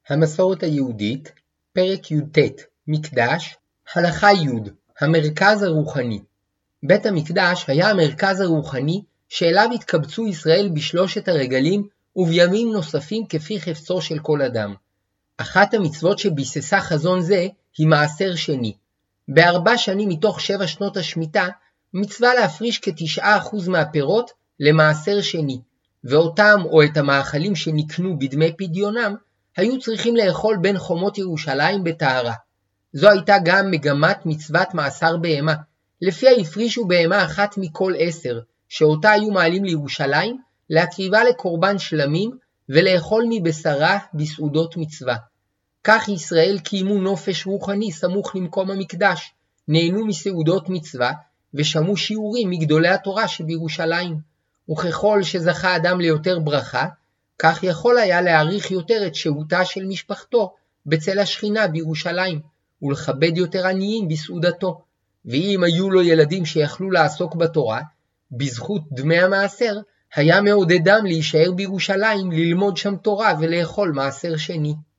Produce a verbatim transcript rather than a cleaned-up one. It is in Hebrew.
המסורת היהודית, פרק י"ט, מקדש, הלכה י', המרכז הרוחני. בית המקדש היה המרכז הרוחני שאליו התקבצו ישראל בשלושת הרגלים ובימים נוספים כפי חפצו של כל אדם. אחת המצוות שביססה חזון זה היא מעשר שני. בארבע שנים מתוך שבע שנות השמיטה, מצווה להפריש כתשעה אחוז מהפירות למעשר שני, ואותם או את המאכלים שנקנו בדמי פדיונם, היו צריכים לאכול בין חומות ירושלים בטהרה. זו הייתה גם מגמת מצוות מעשר בהמה, לפיה הפרישו בהמה אחת מכל עשר, שאותה היו מעלים לירושלים, להקריבה לקורבן שלמים ולאכול מבשרה בסעודות מצווה. כך ישראל קיימו נופש רוחני סמוך למקום המקדש, נהנו מסעודות מצווה ושמעו שיעורים מגדולי התורה שבירושלים. וככל שזכה אדם ליותר ברכה, כך יכול היה להעריך יותר את שהותה של משפחתו בצל השכינה בירושלים, ולכבד יותר עניים בסעודתו. ואם היו לו ילדים שיכלו לעסוק בתורה, בזכות דמי המעשר, היה מעודדם להישאר בירושלים ללמוד שם תורה ולאכול מעשר שני.